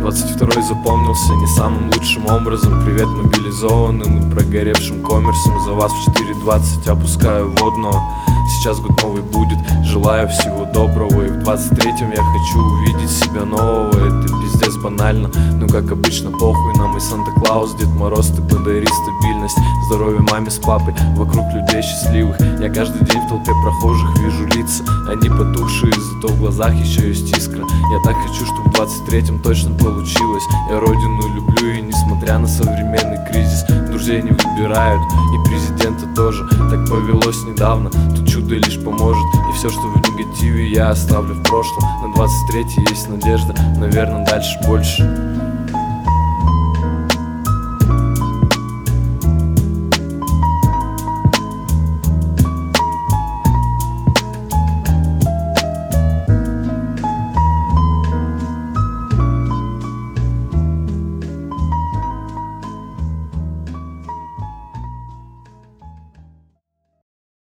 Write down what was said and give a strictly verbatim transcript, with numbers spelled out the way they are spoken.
двадцать второй запомнился не самым лучшим образом. Привет мобилизованным и прогоревшим коммерсом. За вас в четыре двадцать опускаю водного. Сейчас год новый будет, желаю всего доброго. И в двадцать третьем я хочу увидеть себя нового. Это пиздец банально, но как обычно похуй нам. И Санта-Клаус, Дед Мороз, ты подари стабильность. Здоровья маме с папой, вокруг людей счастливых. Я каждый день в толпе прохожих вижу лица. Они потухшие, зато в глазах еще есть искра. Я так хочу, чтобы в двадцать третьем точно получилось. Я родину люблю, и несмотря на современный кризис, друзей не выбирают, и президента тоже. Так повелось недавно, тут чудо лишь поможет. И все, что в негативе, я оставлю в прошлом. На двадцать третий есть надежда, наверное, дальше больше.